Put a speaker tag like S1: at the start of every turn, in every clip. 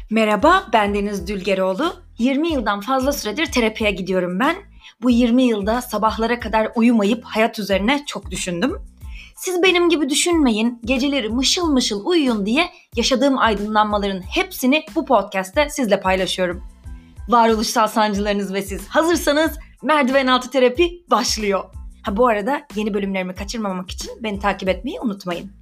S1: Merhaba, ben Deniz Dülgeroğlu. 20 yıldan fazla süredir terapiye gidiyorum ben. Bu 20 yılda sabahlara kadar uyumayıp hayat üzerine çok düşündüm. Siz benim gibi düşünmeyin, geceleri mışıl mışıl uyuyun diye yaşadığım aydınlanmaların hepsini bu podcast'te sizle paylaşıyorum. Varoluşsal sancılarınız ve siz hazırsanız merdiven altı terapi başlıyor. Bu arada yeni bölümlerimi kaçırmamak için beni takip etmeyi unutmayın.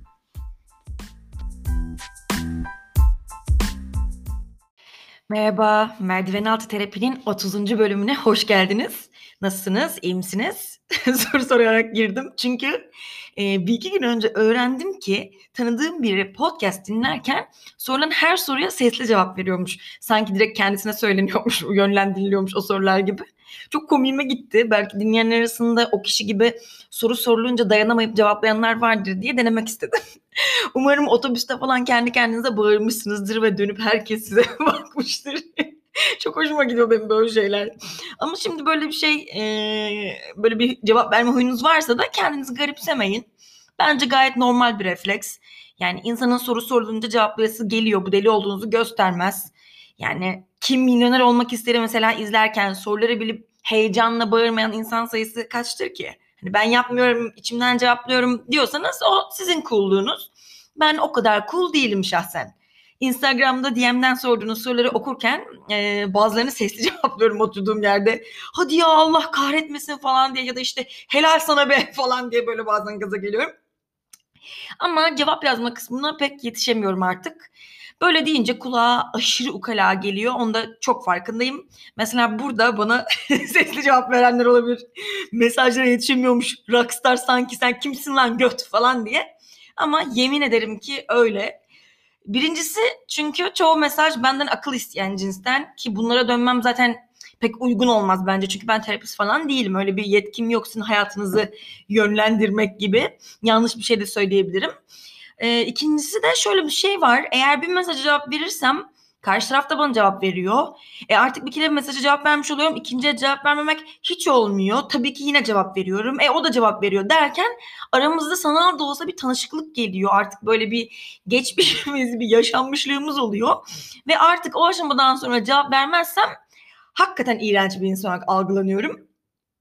S1: Merhaba, Merdiven Altı Terapi'nin 30. bölümüne hoş geldiniz. Nasılsınız, iyi misiniz? Soru sorarak girdim çünkü bir iki gün önce öğrendim ki tanıdığım biri podcast dinlerken sorulan her soruya sesli cevap veriyormuş. Sanki direkt kendisine söyleniyormuş, yönlendiriliyormuş o sorular gibi. Çok komiğime gitti. Belki dinleyenler arasında o kişi gibi soru sorulunca dayanamayıp cevaplayanlar vardır diye denemek istedim. Umarım otobüste falan kendi kendinize bağırmışsınızdır ve dönüp herkes size bakmıştır. Çok hoşuma gidiyor benim böyle şeyler. Ama şimdi böyle bir şey, böyle bir cevap verme huyunuz varsa da kendinizi garipsemeyin. Bence gayet normal bir refleks. Yani insanın soru sorulunca cevaplayası geliyor. Bu deli olduğunuzu göstermez. Yani Kim Milyoner Olmak İster'i mesela izlerken soruları bilip heyecanla bağırmayan insan sayısı kaçtır ki? Hani ben yapmıyorum, içimden cevaplıyorum diyorsanız o sizin cool'luğunuz. Ben o kadar cool değilim şahsen. Instagram'da DM'den sorduğunuz soruları okurken bazılarını sesli cevaplıyorum oturduğum yerde. Hadi ya Allah kahretmesin falan diye ya da işte helal sana be falan diye böyle bazen gaza geliyorum. Ama cevap yazma kısmına pek yetişemiyorum artık. Böyle deyince kulağa aşırı ukala geliyor. Onda çok farkındayım. Mesela burada bana sesli cevap verenler olabilir. Mesajlara yetişemiyormuş. Rockstar sanki sen kimsin lan göt falan diye. Ama yemin ederim ki öyle. Birincisi çünkü çoğu mesaj benden akıl isteyen cinsten ki bunlara dönmem zaten pek uygun olmaz bence. Çünkü ben terapist falan değilim. Öyle bir yetkim yok sizin hayatınızı yönlendirmek gibi. Yanlış bir şey de söyleyebilirim. İkincisi de şöyle bir şey var. Eğer bir mesaja cevap verirsem karşı taraf da bana cevap veriyor. Artık bir kere bir mesaja cevap vermiş oluyorum. İkinciye cevap vermemek hiç olmuyor. Tabii ki yine cevap veriyorum. O da cevap veriyor derken aramızda sanal da olsa bir tanışıklık geliyor. Artık böyle bir geçmişimiz, bir yaşanmışlığımız oluyor. Ve artık o aşamadan sonra cevap vermezsem hakikaten iğrenç bir insan olarak algılanıyorum.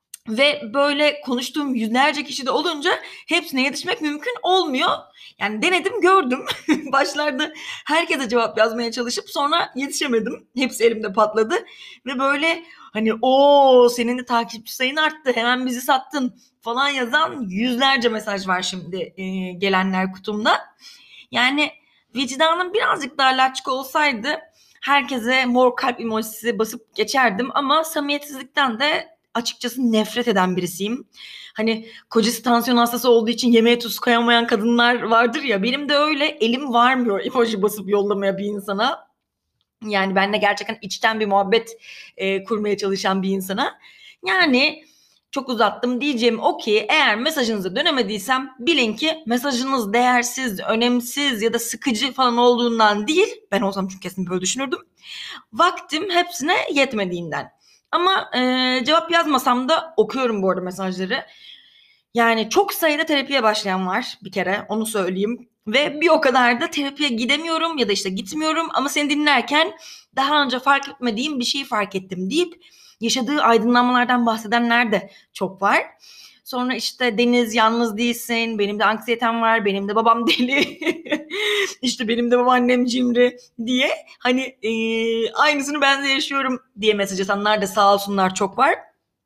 S1: Ve böyle konuştuğum yüzlerce kişi de olunca hepsine yetişmek mümkün olmuyor. Yani denedim, gördüm. Başlarda herkese cevap yazmaya çalışıp sonra yetişemedim. Hepsi elimde patladı. Ve böyle hani o senin de takipçi sayın arttı, hemen bizi sattın falan yazan yüzlerce mesaj var şimdi gelenler kutumda. Yani vicdanım birazcık daha laçka olsaydı herkese mor kalp emojisi basıp geçerdim ama samimiyetsizlikten de açıkçası nefret eden birisiyim. Hani kocası tansiyon hastası olduğu için yemeğe tuz koyamayan kadınlar vardır ya, benim de öyle, elim varmıyor emoji basıp yollamaya bir insana. Yani benimle gerçekten içten bir muhabbet kurmaya çalışan bir insana. Yani çok uzattım, diyeceğim o ki eğer mesajınıza dönemediysem bilin ki mesajınız değersiz, önemsiz ya da sıkıcı falan olduğundan değil. Ben olsam çünkü kesin böyle düşünürdüm. Vaktim hepsine yetmediğinden. Ama cevap yazmasam da okuyorum bu arada mesajları. Yani çok sayıda terapiye başlayan var bir kere, onu söyleyeyim. Ve bir o kadar da terapiye gidemiyorum ya da işte gitmiyorum ama seni dinlerken daha önce fark etmediğim bir şeyi fark ettim deyip yaşadığı aydınlanmalardan bahsedenler de çok var. Sonra işte Deniz yalnız değilsin, benim de anksiyetem var, benim de babam deli, işte benim de babaannem cimri diye hani aynısını ben de yaşıyorum diye mesaj atanlar da sağ olsunlar çok var.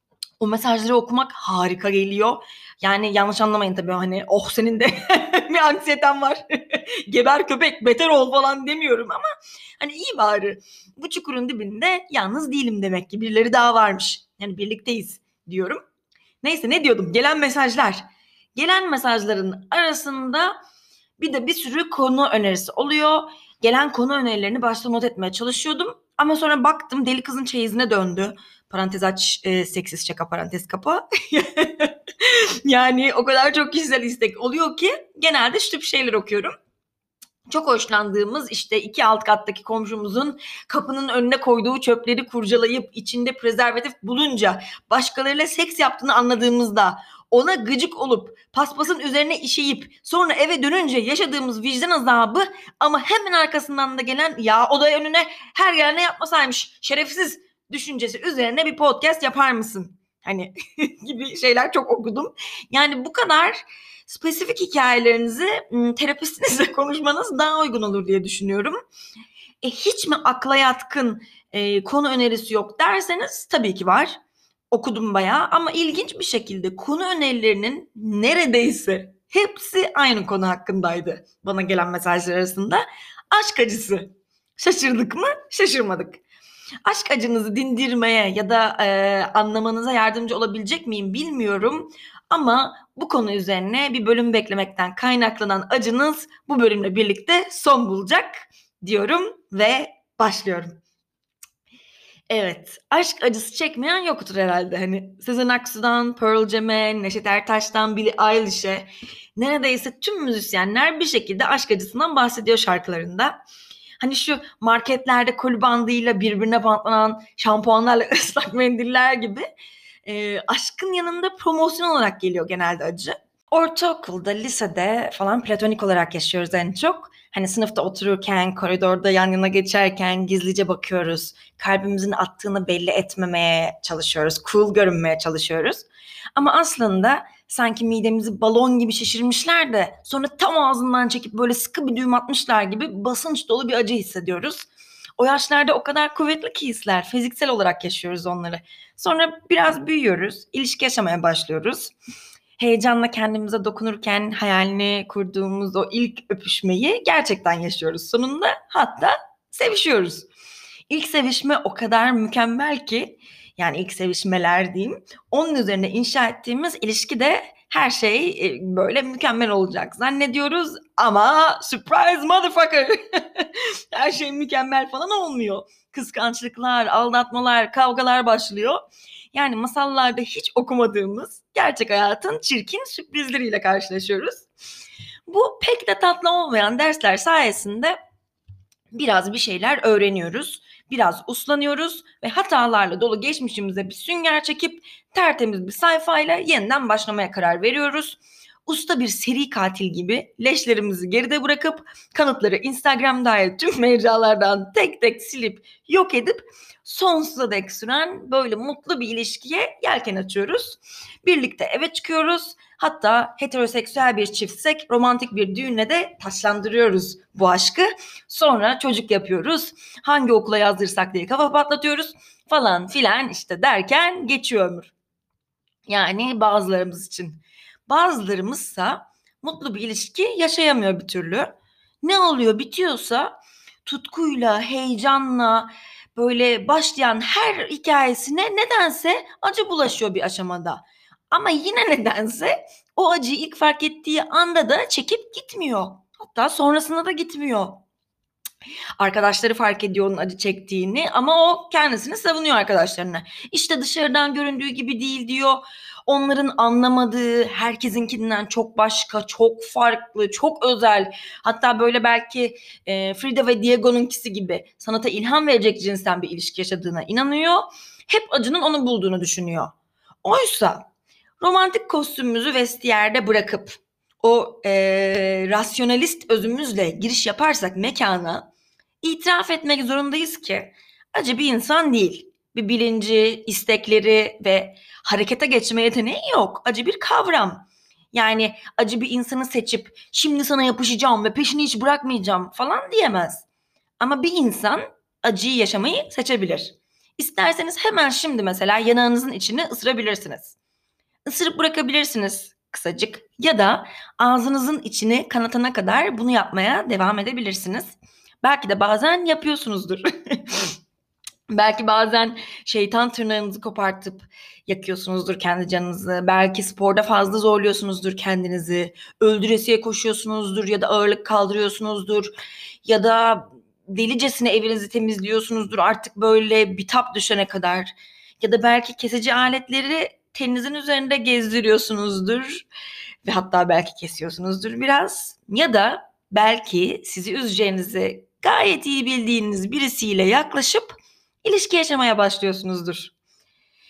S1: O mesajları okumak harika geliyor. Yani yanlış anlamayın tabii, hani oh senin de bir anksiyeten var. Geber köpek beter ol falan demiyorum ama hani iyi bari. Bu çukurun dibinde yalnız değilim demek ki, birileri daha varmış. Yani birlikteyiz diyorum. Neyse, ne diyordum? Gelen mesajlar. Gelen mesajların arasında bir de bir sürü konu önerisi oluyor. Gelen konu önerilerini başta not etmeye çalışıyordum. Ama sonra baktım deli kızın çeyizine döndü. Parantez aç, seksiz şaka parantez kapa. Yani o kadar çok kişisel istek oluyor ki genelde şu tip şeyler okuyorum. Çok hoşlandığımız işte 2 alt kattaki komşumuzun kapının önüne koyduğu çöpleri kurcalayıp içinde prezervatif bulunca başkalarıyla seks yaptığını anladığımızda ona gıcık olup paspasın üzerine işeyip sonra eve dönünce yaşadığımız vicdan azabı ama hemen arkasından da gelen ya o da önüne her gelene yapmasaymış şerefsiz düşüncesi üzerine bir podcast yapar mısın? Hani gibi şeyler çok okudum. Yani bu kadar spesifik hikayelerinizi terapistinizle konuşmanız daha uygun olur diye düşünüyorum. Hiç mi akla yatkın konu önerisi yok derseniz tabii ki var. Okudum bayağı ama ilginç bir şekilde konu önerilerinin neredeyse hepsi aynı konu hakkındaydı bana gelen mesajlar arasında. Aşk acısı. Şaşırdık mı? Şaşırmadık. Aşk acınızı dindirmeye ya da anlamanıza yardımcı olabilecek miyim bilmiyorum. Ama bu konu üzerine bir bölüm beklemekten kaynaklanan acınız bu bölümle birlikte son bulacak diyorum ve başlıyorum. Evet, aşk acısı çekmeyen yoktur herhalde. Hani Sezen Aksu'dan Pearl Jam'e, Neşet Ertaş'tan Billie Eilish'e neredeyse tüm müzisyenler bir şekilde aşk acısından bahsediyor şarkılarında. Hani şu marketlerde koli bandıyla birbirine bantlanan şampuanlarla ıslak mendiller gibi aşkın yanında promosyon olarak geliyor genelde acı. Ortaokulda, lisede falan platonik olarak yaşıyoruz en çok. Hani sınıfta otururken, koridorda yan yana geçerken gizlice bakıyoruz. Kalbimizin attığını belli etmemeye çalışıyoruz. Cool görünmeye çalışıyoruz. Ama aslında sanki midemizi balon gibi şişirmişler de sonra tam ağzından çekip böyle sıkı bir düğüm atmışlar gibi basınç dolu bir acı hissediyoruz. O yaşlarda o kadar kuvvetli ki hisler. Fiziksel olarak yaşıyoruz onları. Sonra biraz büyüyoruz, ilişki yaşamaya başlıyoruz. Heyecanla kendimize dokunurken hayalini kurduğumuz o ilk öpüşmeyi gerçekten yaşıyoruz sonunda. Hatta sevişiyoruz. İlk sevişme o kadar mükemmel ki yani ilk sevişmeler diyeyim. Onun üzerine inşa ettiğimiz ilişkide her şey böyle mükemmel olacak zannediyoruz ama surprise motherfucker. Her şey mükemmel falan olmuyor. Kıskançlıklar, aldatmalar, kavgalar başlıyor. Yani masallarda hiç okumadığımız gerçek hayatın çirkin sürprizleriyle karşılaşıyoruz. Bu pek de tatlı olmayan dersler sayesinde biraz bir şeyler öğreniyoruz. Biraz uslanıyoruz ve hatalarla dolu geçmişimize bir sünger çekip tertemiz bir sayfayla yeniden başlamaya karar veriyoruz. Usta bir seri katil gibi leşlerimizi geride bırakıp kanıtları Instagram dahil tüm mecralardan tek tek silip yok edip sonsuza dek süren böyle mutlu bir ilişkiye yelken açıyoruz. Birlikte eve çıkıyoruz. Hatta heteroseksüel bir çiftsek romantik bir düğünle de taçlandırıyoruz bu aşkı. Sonra çocuk yapıyoruz. Hangi okula yazdırsak diye kafa patlatıyoruz falan filan işte derken geçiyor ömür. Yani bazılarımız için. Bazılarımızsa mutlu bir ilişki yaşayamıyor bir türlü. Ne oluyor bitiyorsa tutkuyla, heyecanla böyle başlayan her hikayesine nedense acı bulaşıyor bir aşamada. Ama yine nedense o acıyı ilk fark ettiği anda da çekip gitmiyor. Hatta sonrasında da gitmiyor. Arkadaşları fark ediyor onun acı çektiğini ama o kendisini savunuyor arkadaşlarına. İşte dışarıdan göründüğü gibi değil diyor. Onların anlamadığı herkesinkinden çok başka, çok farklı, çok özel. Hatta böyle belki Frida ve Diego'nunkisi gibi sanata ilham verecek cinsten bir ilişki yaşadığına inanıyor. Hep acının onu bulduğunu düşünüyor. Oysa romantik kostümümüzü vestiyerde bırakıp o rasyonalist özümüzle giriş yaparsak mekana İtiraf etmek zorundayız ki acı bir insan değil. Bir bilinci, istekleri ve harekete geçme yeteneği yok. Acı bir kavram. Yani acı bir insanı seçip şimdi sana yapışacağım ve peşini hiç bırakmayacağım falan diyemez. Ama bir insan acıyı yaşamayı seçebilir. İsterseniz hemen şimdi mesela yanağınızın içini ısırabilirsiniz. Isırıp bırakabilirsiniz kısacık ya da ağzınızın içini kanatana kadar bunu yapmaya devam edebilirsiniz. Belki de bazen yapıyorsunuzdur. Belki bazen şeytan tırnağınızı kopartıp yakıyorsunuzdur kendi canınızı. Belki sporda fazla zorluyorsunuzdur kendinizi. Öldüresiye koşuyorsunuzdur ya da ağırlık kaldırıyorsunuzdur. Ya da delicesine evinizi temizliyorsunuzdur artık böyle bitap düşene kadar. Ya da belki kesici aletleri teninizin üzerinde gezdiriyorsunuzdur. Ve hatta belki kesiyorsunuzdur biraz. Ya da belki sizi üzeceğinizi gayet iyi bildiğiniz birisiyle yaklaşıp ilişki yaşamaya başlıyorsunuzdur.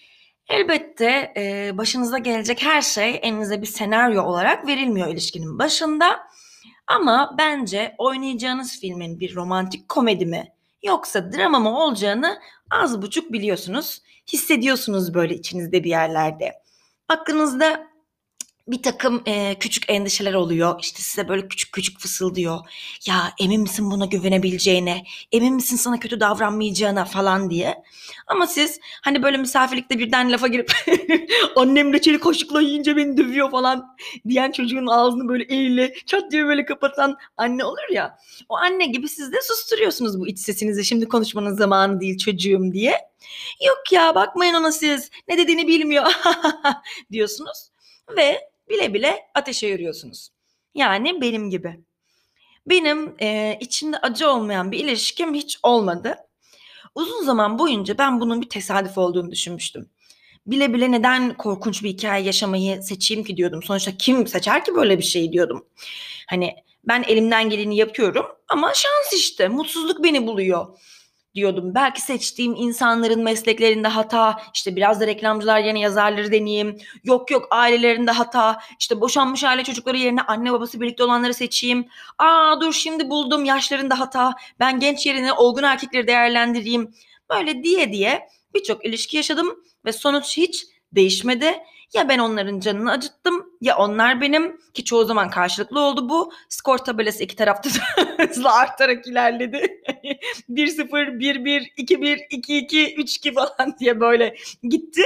S1: Elbette başınıza gelecek her şey elinize bir senaryo olarak verilmiyor ilişkinin başında. Ama bence oynayacağınız filmin bir romantik komedi mi yoksa drama mı olacağını az buçuk biliyorsunuz. Hissediyorsunuz böyle içinizde bir yerlerde. Aklınızda bir takım küçük endişeler oluyor. İşte size böyle küçük küçük fısıldıyor. Ya emin misin buna güvenebileceğine? Emin misin sana kötü davranmayacağına falan diye. Ama siz hani böyle misafirlikte birden lafa girip annem reçeli kaşıkla yiyince beni dövüyor falan diyen çocuğun ağzını böyle eliyle çat diye böyle kapatan anne olur ya. O anne gibi siz de susturuyorsunuz bu iç sesinizi. Şimdi konuşmanın zamanı değil çocuğum diye. Yok ya bakmayın ona siz. Ne dediğini bilmiyor diyorsunuz. Ve bile bile ateşe yürüyorsunuz. Yani benim gibi. Benim içinde acı olmayan bir ilişkim hiç olmadı. Uzun zaman boyunca ben bunun bir tesadüf olduğunu düşünmüştüm. Bile bile neden korkunç bir hikaye yaşamayı seçeyim ki diyordum. Sonuçta kim seçer ki böyle bir şey diyordum. Hani ben elimden geleni yapıyorum ama şans işte mutsuzluk beni buluyor diyordum. Belki seçtiğim insanların mesleklerinde hata, işte biraz da reklamcılar yerine yazarları deneyeyim. Yok yok ailelerinde hata, işte boşanmış aile çocukları yerine anne babası birlikte olanları seçeyim. Aa dur şimdi buldum yaşlarında hata, ben genç yerine olgun erkekleri değerlendireyim. Böyle diye diye birçok ilişki yaşadım ve sonuç hiç değişmedi. Ya ben onların canını acıttım ya onlar benim ki çoğu zaman karşılıklı oldu bu. Skor tabelası iki tarafta da hızla artarak ilerledi. 1-0, 1-1, 2-1, 2-2, 3-2 falan diye böyle gitti.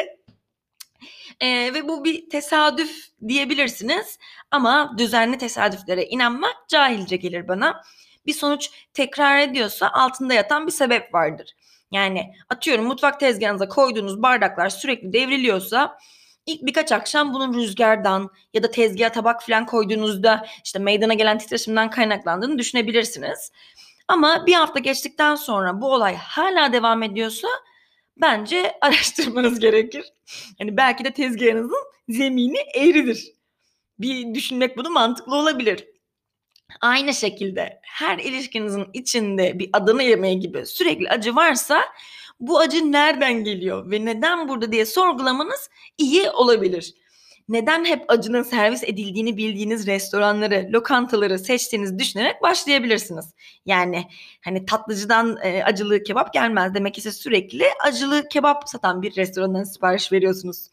S1: Ve bu bir tesadüf diyebilirsiniz ama düzenli tesadüflere inanmak cahilce gelir bana. Bir sonuç tekrar ediyorsa altında yatan bir sebep vardır. Yani atıyorum mutfak tezgahınıza koyduğunuz bardaklar sürekli devriliyorsa ilk birkaç akşam bunun rüzgardan ya da tezgaha tabak falan koyduğunuzda işte meydana gelen titreşimden kaynaklandığını düşünebilirsiniz. Ama bir hafta geçtikten sonra bu olay hala devam ediyorsa bence araştırmanız gerekir. Hani belki de tezgahınızın zemini eğridir. Bir düşünmek bunu mantıklı olabilir. Aynı şekilde her ilişkinizin içinde bir Adana yemeği gibi sürekli acı varsa bu acı nereden geliyor ve neden burada diye sorgulamanız iyi olabilir. Neden hep acının servis edildiğini bildiğiniz restoranları, lokantaları seçtiğinizi düşünerek başlayabilirsiniz. Yani hani tatlıcıdan acılı kebap gelmez. Demek ki siz sürekli acılı kebap satan bir restorandan sipariş veriyorsunuz.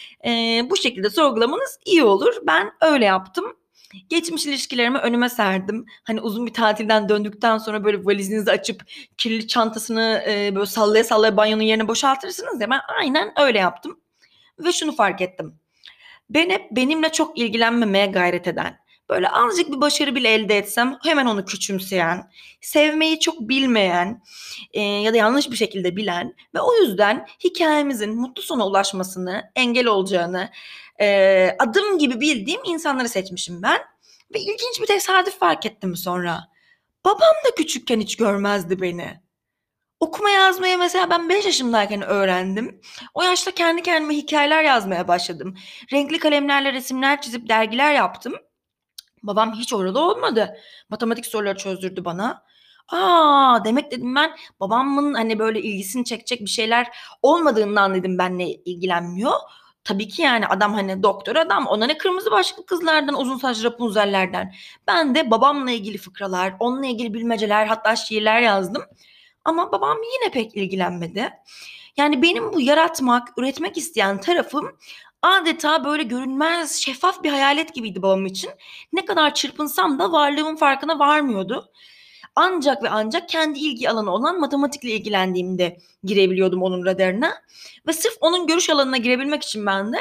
S1: Bu şekilde sorgulamanız iyi olur. Ben öyle yaptım. Geçmiş ilişkilerimi önüme serdim. Hani uzun bir tatilden döndükten sonra böyle valizinizi açıp kirli çantasını böyle sallaya sallaya banyonun yerine boşaltırsınız ya ben aynen öyle yaptım. Ve şunu fark ettim. Ben hep benimle çok ilgilenmemeye gayret eden, böyle azıcık bir başarı bile elde etsem hemen onu küçümseyen, sevmeyi çok bilmeyen ya da yanlış bir şekilde bilen ve o yüzden hikayemizin mutlu sona ulaşmasını engel olacağını adım gibi bildiğim insanları seçmişim ben. Ve ilginç bir tesadüf fark ettim sonra. Babam da küçükken hiç görmezdi beni. Okuma yazmayı mesela ben 5 yaşımdayken öğrendim. O yaşta kendi kendime hikayeler yazmaya başladım. Renkli kalemlerle resimler çizip dergiler yaptım. Babam hiç orada olmadı. Matematik soruları çözdürdü bana. Aa demek dedim ben babamın hani böyle ilgisini çekecek bir şeyler olmadığından dedim benle ilgilenmiyor. Tabii ki yani adam hani doktor adam ona ne kırmızı başlıklı kızlardan uzun saçlı Rapunzel'lerden. Ben de babamla ilgili fıkralar, onunla ilgili bilmeceler hatta şiirler yazdım. Ama babam yine pek ilgilenmedi. Yani benim bu yaratmak, üretmek isteyen tarafım adeta böyle görünmez, şeffaf bir hayalet gibiydi babam için. Ne kadar çırpınsam da varlığımın farkına varmıyordu. Ancak ve ancak kendi ilgi alanı olan matematikle ilgilendiğimde girebiliyordum onun radarına. Ve sırf onun görüş alanına girebilmek için ben de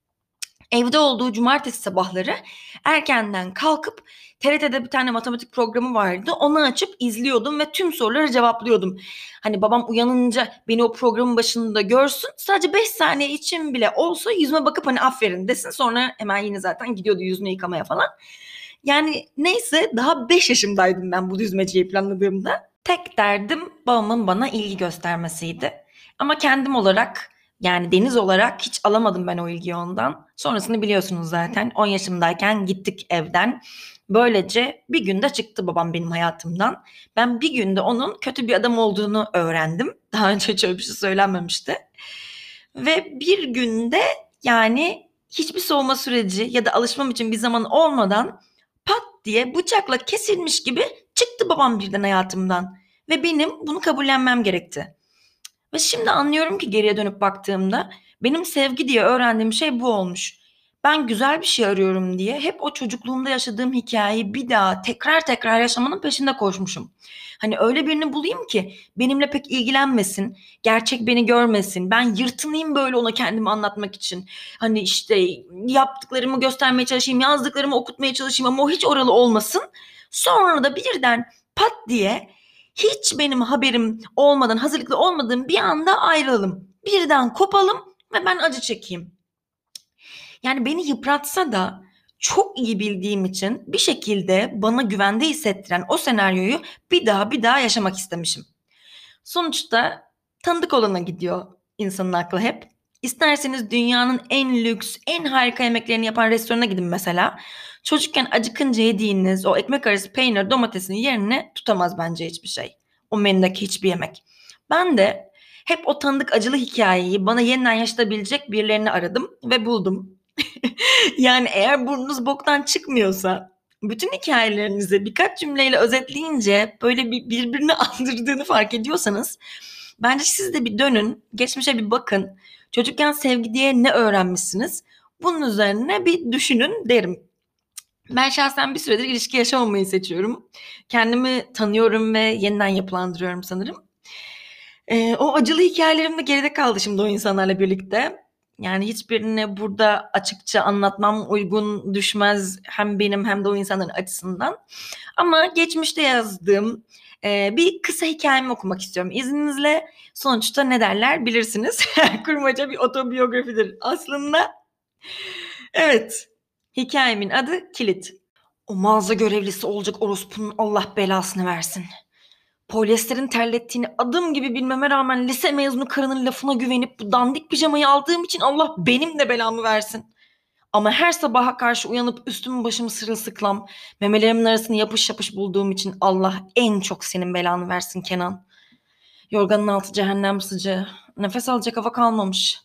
S1: evde olduğu cumartesi sabahları erkenden kalkıp TRT'de bir tane matematik programı vardı. Onu açıp izliyordum ve tüm soruları cevaplıyordum. Hani babam uyanınca beni o programın başında görsün. Sadece 5 saniye için bile olsa yüzüme bakıp hani aferin desin. Sonra hemen yine zaten gidiyordu yüzünü yıkamaya falan. Yani neyse daha 5 yaşımdaydım ben bu düzmeceyi planladığımda. Tek derdim babamın bana ilgi göstermesiydi. Ama kendim olarak yani Deniz olarak hiç alamadım ben o ilgiyi ondan. Sonrasını biliyorsunuz zaten. 10 yaşımdayken gittik evden. Böylece bir günde çıktı babam benim hayatımdan. Ben bir günde onun kötü bir adam olduğunu öğrendim. Daha önce hiç öyle bir şey söylenmemişti. Ve bir günde yani hiçbir soğuma süreci ya da alışmam için bir zaman olmadan pat diye bıçakla kesilmiş gibi çıktı babam birden hayatımdan. Ve benim bunu kabullenmem gerekti. Ve şimdi anlıyorum ki geriye dönüp baktığımda benim sevgi diye öğrendiğim şey bu olmuş. Ben güzel bir şey arıyorum diye hep o çocukluğumda yaşadığım hikayeyi bir daha tekrar tekrar yaşamanın peşinde koşmuşum. Hani öyle birini bulayım ki benimle pek ilgilenmesin, gerçek beni görmesin. Ben yırtınayım böyle ona kendimi anlatmak için. Hani işte yaptıklarımı göstermeye çalışayım, yazdıklarımı okutmaya çalışayım ama o hiç oralı olmasın. Sonra da birden pat diye hiç benim haberim olmadan, hazırlıklı olmadığım bir anda ayrılalım. Birden kopalım ve ben acı çekeyim. Yani beni yıpratsa da çok iyi bildiğim için bir şekilde bana güvende hissettiren o senaryoyu bir daha yaşamak istemişim. Sonuçta tanıdık olana gidiyor insanın aklı hep. İsterseniz dünyanın en lüks, en harika yemeklerini yapan restorana gidin mesela. Çocukken acıkınca yediğiniz o ekmek arası peynir domatesin yerini tutamaz bence hiçbir şey. O menüdeki hiçbir yemek. Ben de hep o tanıdık acılı hikayeyi bana yeniden yaşatabilecek birilerini aradım ve buldum. Yani eğer burnunuz boktan çıkmıyorsa bütün hikayelerinizi birkaç cümleyle özetleyince böyle birbirini andırdığını fark ediyorsanız bence siz de bir dönün, geçmişe bir bakın. Çocukken sevgi diye ne öğrenmişsiniz? Bunun üzerine bir düşünün derim. Ben şahsen bir süredir ilişki yaşamamayı seçiyorum. Kendimi tanıyorum ve yeniden yapılandırıyorum sanırım. O acılı hikâyelerim de geride kaldı şimdi o insanlarla birlikte. Yani hiçbirini burada açıkça anlatmam uygun düşmez hem benim hem de o insanların açısından. Ama geçmişte yazdığım, bir kısa hikâyemi okumak istiyorum izninizle. Sonuçta ne derler bilirsiniz. Kurmaca bir otobiyografidir aslında. Evet, hikâyemin adı Kilit. O mağaza görevlisi olacak orospunun Allah belasını versin. Polyesterin terlettiğini adım gibi bilmeme rağmen lise mezunu karının lafına güvenip bu dandik pijamayı aldığım için Allah benim de belamı versin. Ama her sabaha karşı uyanıp üstümü başımı sırılsıklam, memelerimin arasını yapış yapış bulduğum için Allah en çok senin belanı versin Kenan. Yorganın altı cehennem sıcağı. Nefes alacak hava kalmamış.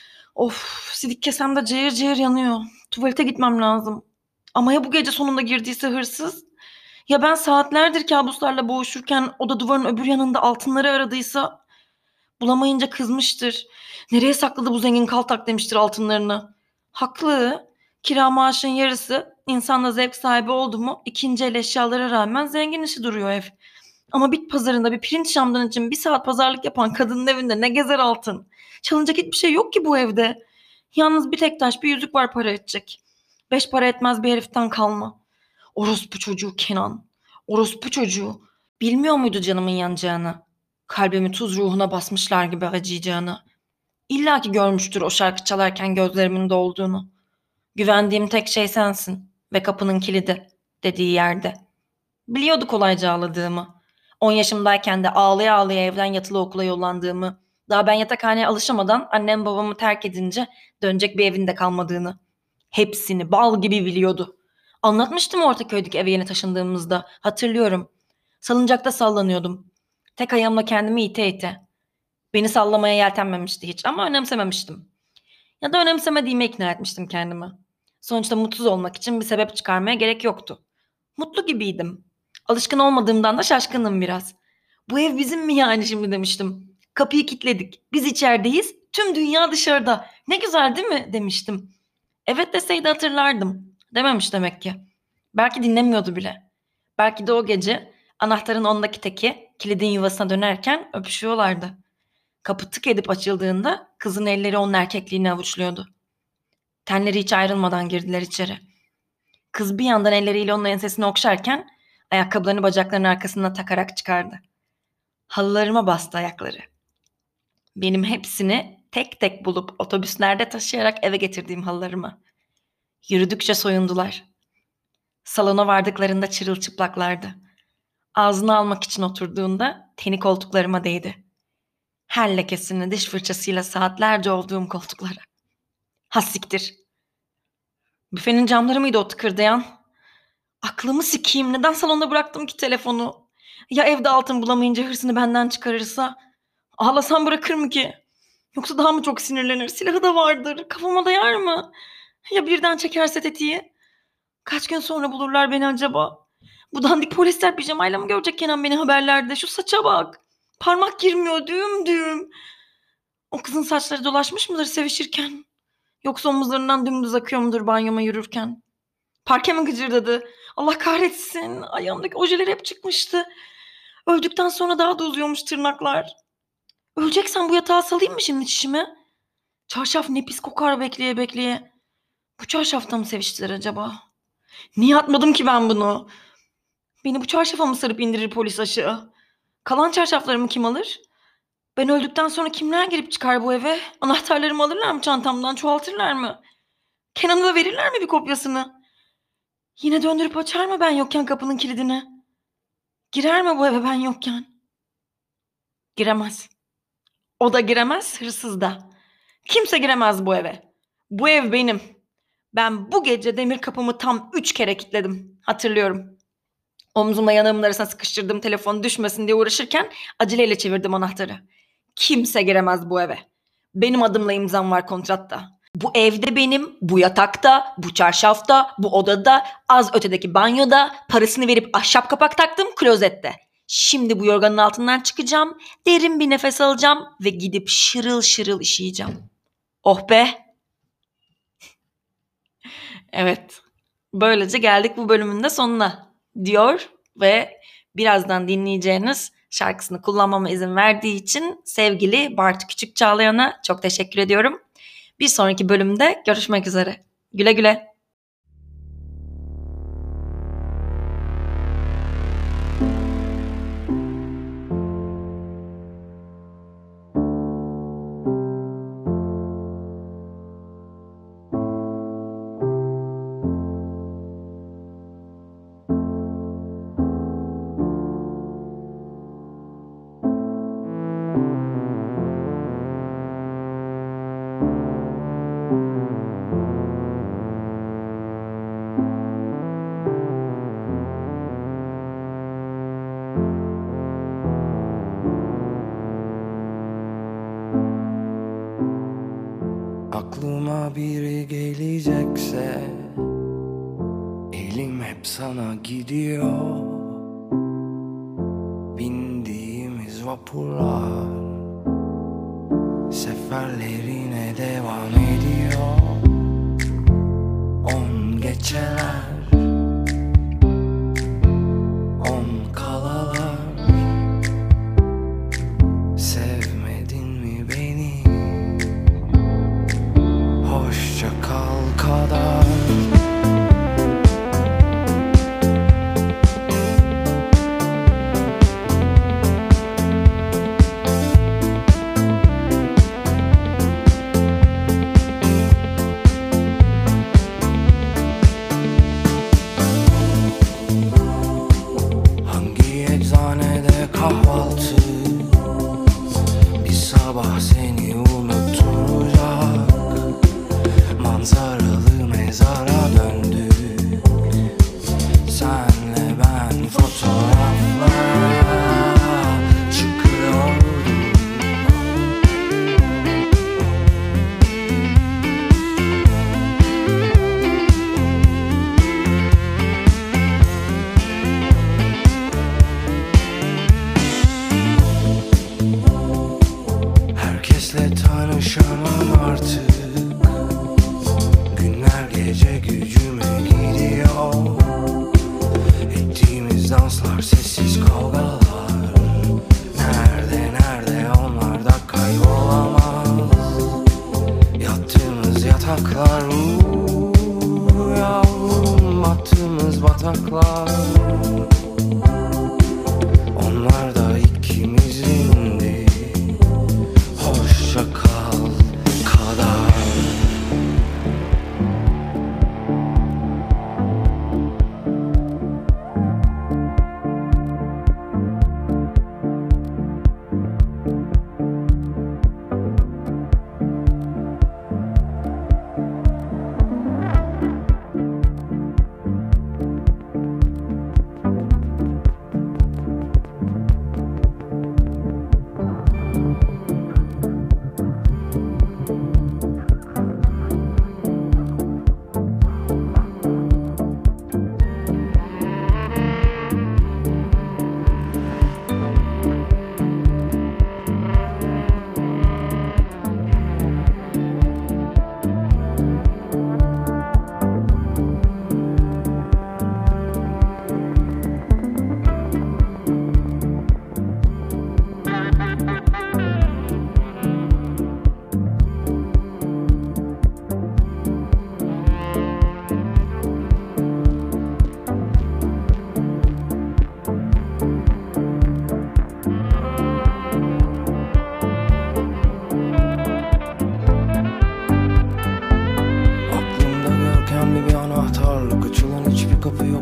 S1: Of, sidik kesemde cayır cayır yanıyor. Tuvalete gitmem lazım. Ama ya bu gece sonunda girdiyse hırsız? Ya ben saatlerdir kabuslarla boğuşurken o da duvarın öbür yanında altınları aradıysa bulamayınca kızmıştır. Nereye sakladı bu zengin kaltak demiştir altınlarını. Haklı. Kira maaşın yarısı insanda zevk sahibi oldu mu ikinci el eşyalara rağmen zengin işi duruyor ev. Ama bit pazarında bir pirinç şamdan için bir saat pazarlık yapan kadının evinde ne gezer altın. Çalınacak hiçbir şey yok ki bu evde. Yalnız bir tek taş bir yüzük var para edecek. Beş para etmez bir heriften kalma. Orospu çocuğu Kenan. Orospu çocuğu. Bilmiyor muydu canımın yanacağını? Kalbimi tuz ruhuna basmışlar gibi acıyacağını. İlla ki görmüştür o şarkı çalarken gözlerimin dolduğunu. Güvendiğim tek şey sensin ve kapının kilidi dediği yerde. Biliyordu kolayca ağladığımı. 10 yaşımdayken de ağlaya ağlaya evden yatılı okula yollandığımı. Daha ben yatakhaneye alışamadan annem babamı terk edince dönecek bir evinde kalmadığını. Hepsini bal gibi biliyordu. Anlatmıştım Ortaköy'deki eve yeni taşındığımızda. Hatırlıyorum. Salıncakta sallanıyordum. Tek ayağımla kendimi ite ite. Beni sallamaya yeltenmemişti hiç ama önemsememiştim. Ya da önemsemediğime ikna etmiştim kendimi. Sonuçta mutsuz olmak için bir sebep çıkarmaya gerek yoktu. Mutlu gibiydim. Alışkın olmadığımdan da şaşkınım biraz. Bu ev bizim mi yani şimdi demiştim. Kapıyı kilitledik. Biz içerideyiz. Tüm dünya dışarıda. Ne güzel değil mi demiştim. Evet deseydi hatırlardım. Dememiş demek ki. Belki dinlemiyordu bile. Belki de o gece anahtarın ondaki teki kilidin yuvasına dönerken öpüşüyorlardı. Kapı tık edip açıldığında kızın elleri onun erkekliğini avuçluyordu. Tenleri hiç ayrılmadan girdiler içeri. Kız bir yandan elleriyle onun ensesini okşarken ayakkabılarını bacaklarının arkasına takarak çıkardı. Halılarıma bastı ayakları. Benim hepsini tek tek bulup otobüslerde taşıyarak eve getirdiğim halılarımı. Yürüdükçe soyundular. Salona vardıklarında çırılçıplaklardı. Ağzını almak için oturduğunda teni koltuklarıma değdi. Her lekesini diş fırçasıyla saatlerce ovduğum koltuklara. Hassiktir. Büfenin camları mıydı o tıkırdayan? Aklımı sikeyim. Neden salonda bıraktım ki telefonu? Ya evde altın bulamayınca hırsını benden çıkarırsa? Ağlasam bırakır mı ki? Yoksa daha mı çok sinirlenir? Silahı da vardır. Kafama dayar mı? Ya birden çekerse tetiği? Kaç gün sonra bulurlar beni acaba? Bu dandik polisler pijamayla mı görecek Kenan beni haberlerde? Şu saça bak. Parmak girmiyor düğüm düğüm. O kızın saçları dolaşmış mıdır sevişirken? Yoksa omuzlarından dümdüz akıyor mudur banyoma yürürken? Parke mi gıcırdadı? Allah kahretsin. Ayağımdaki ojeler hep çıkmıştı. Öldükten sonra daha da uzuyormuş tırnaklar. Öleceksem bu yatağa salayım mı şimdi çişimi? Çarşaf ne pis kokar bekleye bekleye. Bu çarşafta mı seviştiler acaba? Niye atmadım ki ben bunu? Beni bu çarşafa mı sarıp indirir polis aşağı? Kalan çarşaflarımı kim alır? Ben öldükten sonra kimler girip çıkar bu eve? Anahtarlarımı alırlar mı çantamdan, çoğaltırlar mı? Kenan'a da verirler mi bir kopyasını? Yine döndürüp açar mı ben yokken kapının kilidini? Girer mi bu eve ben yokken? Giremez. O da giremez, hırsız da. Kimse giremez bu eve. Bu ev benim. Ben bu gece demir kapımı tam 3 kere kilitledim. Hatırlıyorum. Omzumla yanağımın arasına sıkıştırdığım telefon düşmesin diye uğraşırken aceleyle çevirdim anahtarı. Kimse giremez bu eve. Benim adımla imzam var kontratta. Bu evde benim, bu yatakta, bu çarşafta, bu odada, az ötedeki banyoda, parasını verip ahşap kapak taktım klozette. Şimdi bu yorganın altından çıkacağım, derin bir nefes alacağım ve gidip şırıl şırıl işeyeceğim. Oh be! Evet, böylece geldik bu bölümün de sonuna diyor ve birazdan dinleyeceğiniz şarkısını kullanmama izin verdiği için sevgili Bartu Küçük Çağlayan'a çok teşekkür ediyorum. Bir sonraki bölümde görüşmek üzere. Güle güle.
S2: Aklıma biri gelecekse elim hep sana gidiyor. Bindiğimiz vapurlar seferlerine devam ediyor. 10 geceler, 10 kalalar. Sevmedin mi beni? Hoşça kal kadar. Hangi eczanede kahvaltı bir sabah seni unutturacak? Manzaralı mezara döndük senle ben, fotoğraflara çıkıyorduk. Herkesle tanışamam artık. Günler gece gücüme gidiyor. Ettiğimiz danslar, sessiz kavgalar. Nerede onlar da kaybolamaz. Yattığımız yataklar, yavrum, battığımız bataklar. Onlar da ikimizindi. Hoşça kal kadar.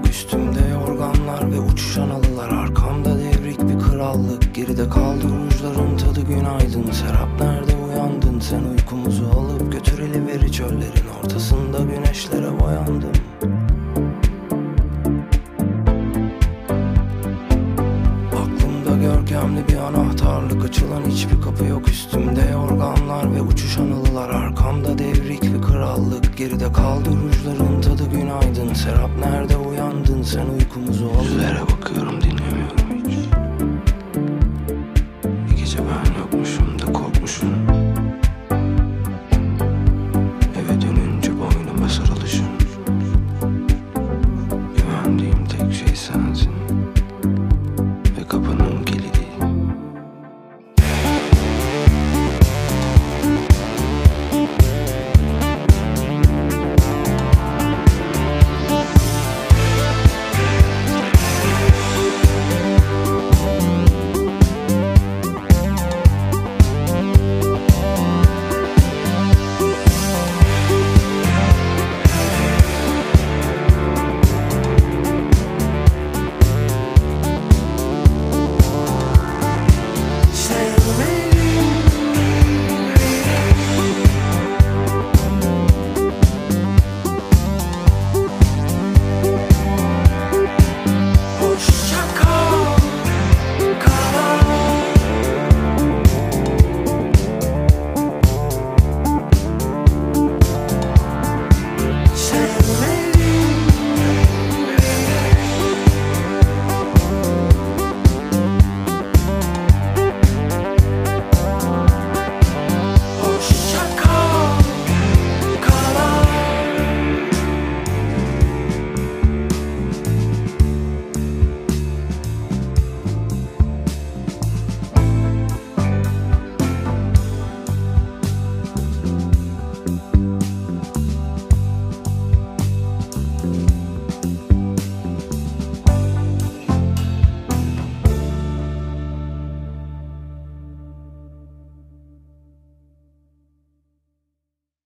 S2: yok üstümde yorganlar ve uçuşan halılar. Arkamda devrik bir krallık, geride kaldı rujların tadı. Günaydın Serap, nerede uyandın sen? Uykumuzu alıp götürüliveri çöllerin ortasında güneşlere boyandım. Görkemli bir anahtarlık, açılan hiçbir kapı yok üstümde yorganlar ve uçuşan halılar. Arkamda devrik bir krallık, geride kaldı rujların tadı. Günaydın Serap, nerede uyandın sen? Uykumuzu al. Yüzlere bakıyorum, dinliyorum.